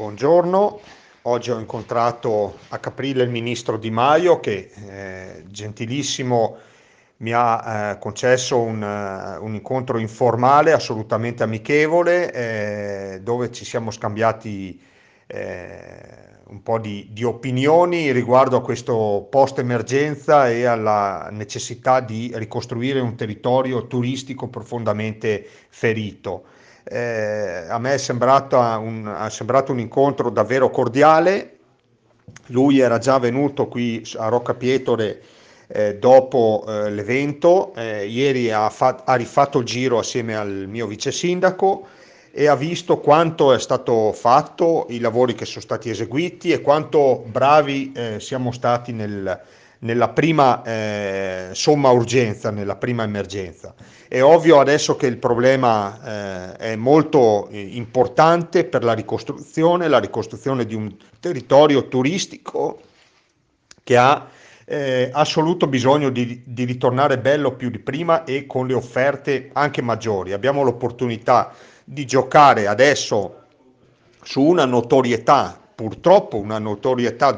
Buongiorno, oggi ho incontrato a Caprile il ministro Di Maio che gentilissimo mi ha concesso un incontro informale, assolutamente amichevole, dove ci siamo scambiati un po' di opinioni riguardo a questo post-emergenza e alla necessità di ricostruire un territorio turistico profondamente ferito. A me è sembrato un incontro davvero cordiale. Lui era già venuto qui a Rocca Pietore dopo l'evento, ieri ha rifatto il giro assieme al mio vice sindaco e ha visto quanto è stato fatto, i lavori che sono stati eseguiti e quanto bravi siamo stati nella prima somma urgenza, nella prima emergenza. È ovvio adesso che il problema è molto importante per la ricostruzione di un territorio turistico che ha assoluto bisogno di ritornare bello più di prima e con le offerte anche maggiori. Abbiamo l'opportunità di giocare adesso su una notorietà, purtroppo una notorietà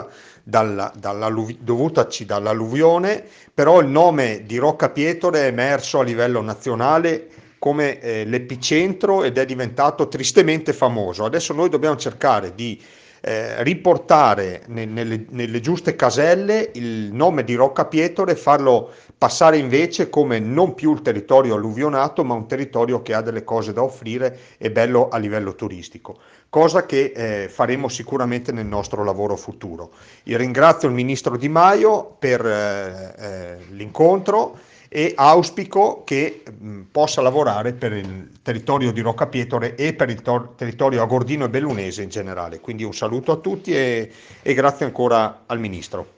dovutaci dall'alluvione, però il nome di Rocca Pietore è emerso a livello nazionale come l'epicentro ed è diventato tristemente famoso. Adesso noi dobbiamo cercare di riportare nelle giuste caselle il nome di Rocca Pietore e farlo passare invece come non più il territorio alluvionato, ma un territorio che ha delle cose da offrire e bello a livello turistico, cosa che faremo sicuramente nel nostro lavoro futuro. Io ringrazio il ministro Di Maio per l'incontro e auspico che possa lavorare per il territorio di Rocca Pietore e per il territorio agordino e bellunese in generale. Quindi un saluto a tutti e grazie ancora al ministro.